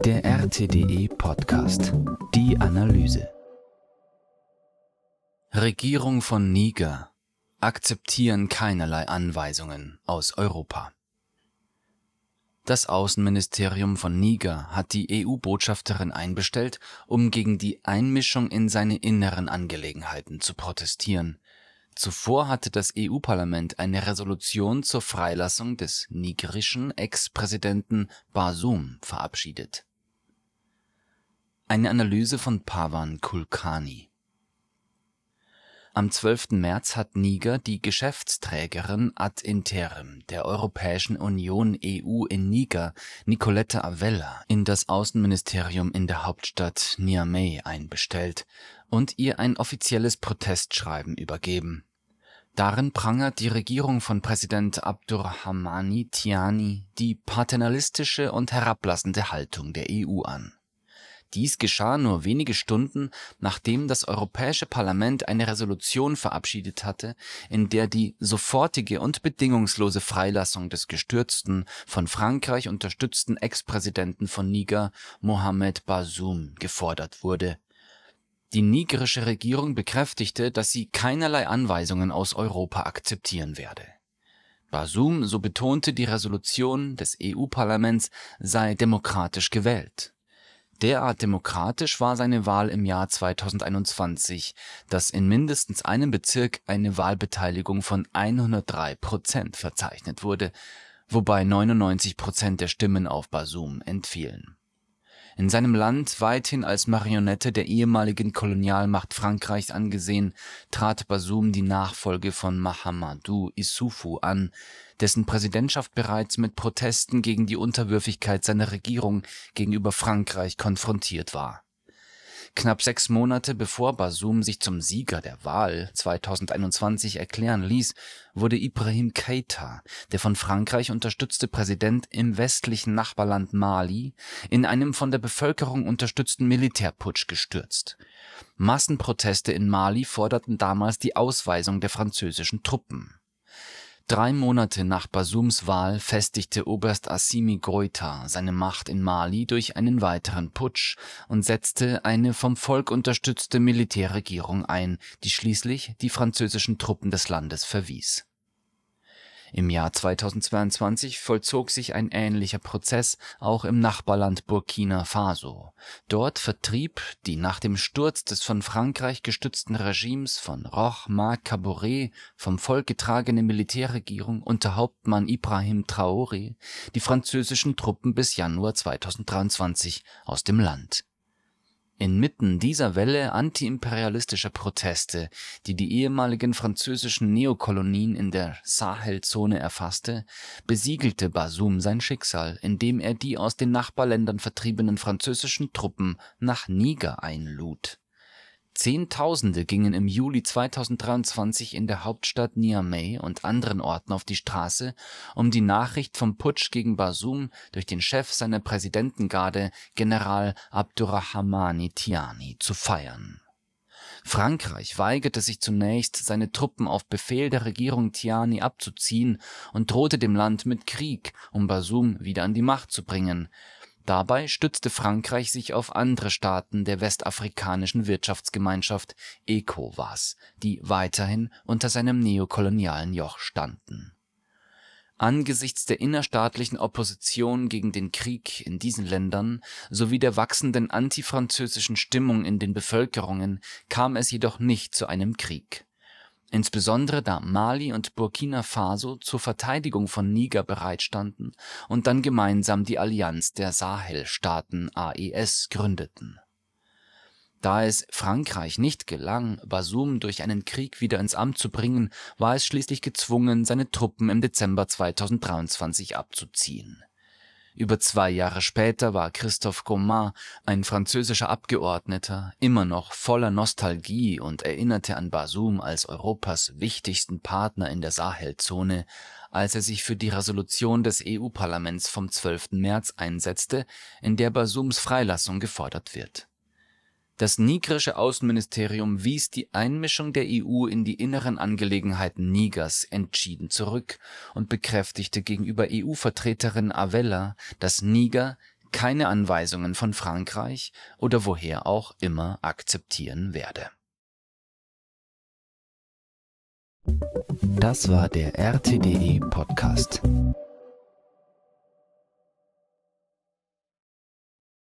Der RTDE Podcast. Die Analyse. Regierung von Niger akzeptieren keinerlei Anweisungen aus Europa. Das Außenministerium von Niger hat die EU-Botschafterin einbestellt, um gegen die Einmischung in seine inneren Angelegenheiten zu protestieren. Zuvor hatte das EU-Parlament eine Resolution zur Freilassung des nigerischen Ex-Präsidenten Bazoum verabschiedet. Eine Analyse von Pavan Kulkarni. Am 12. März hat Niger die Geschäftsträgerin ad interim der Europäischen Union EU in Niger, Nicolette Avella, in das Außenministerium in der Hauptstadt Niamey einbestellt und ihr ein offizielles Protestschreiben übergeben. Darin prangert die Regierung von Präsident Abdurrahmani Tiani die paternalistische und herablassende Haltung der EU an. Dies geschah nur wenige Stunden, nachdem das Europäische Parlament eine Resolution verabschiedet hatte, in der die sofortige und bedingungslose Freilassung des gestürzten, von Frankreich unterstützten Ex-Präsidenten von Niger, Mohamed Bazoum, gefordert wurde. Die nigerische Regierung bekräftigte, dass sie keinerlei Anweisungen aus Europa akzeptieren werde. Bazoum, so betonte die Resolution des EU-Parlaments, sei demokratisch gewählt. Derart demokratisch war seine Wahl im Jahr 2021, dass in mindestens einem Bezirk eine Wahlbeteiligung von 103% verzeichnet wurde, wobei 99% der Stimmen auf Bazoum entfielen. In seinem Land, weithin als Marionette der ehemaligen Kolonialmacht Frankreichs angesehen, trat Bazoum die Nachfolge von Mahamadou Issoufou an, dessen Präsidentschaft bereits mit Protesten gegen die Unterwürfigkeit seiner Regierung gegenüber Frankreich konfrontiert war. Knapp 6 Monate bevor Bazoum sich zum Sieger der Wahl 2021 erklären ließ, wurde Ibrahim Keïta, der von Frankreich unterstützte Präsident im westlichen Nachbarland Mali, in einem von der Bevölkerung unterstützten Militärputsch gestürzt. Massenproteste in Mali forderten damals die Ausweisung der französischen Truppen. 3 Monate nach Bazoums Wahl festigte Oberst Assimi Goïta seine Macht in Mali durch einen weiteren Putsch und setzte eine vom Volk unterstützte Militärregierung ein, die schließlich die französischen Truppen des Landes verwies. Im Jahr 2022 vollzog sich ein ähnlicher Prozess auch im Nachbarland Burkina Faso. Dort vertrieb die nach dem Sturz des von Frankreich gestützten Regimes von Roch Marc Kaboré vom Volk getragene Militärregierung unter Hauptmann Ibrahim Traoré die französischen Truppen bis Januar 2023 aus dem Land. Inmitten dieser Welle antiimperialistischer Proteste, die die ehemaligen französischen Neokolonien in der Sahelzone erfasste, besiegelte Bazoum sein Schicksal, indem er die aus den Nachbarländern vertriebenen französischen Truppen nach Niger einlud. Zehntausende gingen im Juli 2023 in der Hauptstadt Niamey und anderen Orten auf die Straße, um die Nachricht vom Putsch gegen Bazoum durch den Chef seiner Präsidentengarde, General Abdurrahmani Tiani, zu feiern. Frankreich weigerte sich zunächst, seine Truppen auf Befehl der Regierung Tiani abzuziehen und drohte dem Land mit Krieg, um Bazoum wieder an die Macht zu bringen. Dabei stützte Frankreich sich auf andere Staaten der westafrikanischen Wirtschaftsgemeinschaft ECOWAS, die weiterhin unter seinem neokolonialen Joch standen. Angesichts der innerstaatlichen Opposition gegen den Krieg in diesen Ländern sowie der wachsenden antifranzösischen Stimmung in den Bevölkerungen kam es jedoch nicht zu einem Krieg. Insbesondere da Mali und Burkina Faso zur Verteidigung von Niger bereitstanden und dann gemeinsam die Allianz der Sahelstaaten AES gründeten. Da es Frankreich nicht gelang, Bazoum durch einen Krieg wieder ins Amt zu bringen, war es schließlich gezwungen, seine Truppen im Dezember 2023 abzuziehen. Über 2 Jahre später war Christophe Commat, ein französischer Abgeordneter, immer noch voller Nostalgie und erinnerte an Bazoum als Europas wichtigsten Partner in der Sahelzone, als er sich für die Resolution des EU-Parlaments vom 12. März einsetzte, in der Bazoums Freilassung gefordert wird. Das nigerische Außenministerium wies die Einmischung der EU in die inneren Angelegenheiten Nigers entschieden zurück und bekräftigte gegenüber EU-Vertreterin Avella, dass Niger keine Anweisungen von Frankreich oder woher auch immer akzeptieren werde. Das war der RTDE Podcast.